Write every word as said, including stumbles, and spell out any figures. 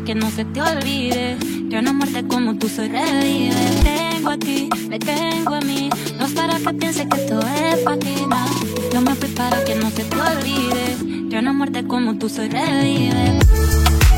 para que no se te olvide. Que una muerte como tú soy revive. Tengo a ti, me tengo a mí. No es para que pienses que esto es pa' ti, nah. Yo me fui para que no se te olvide. Que una muerte como tú soy revive.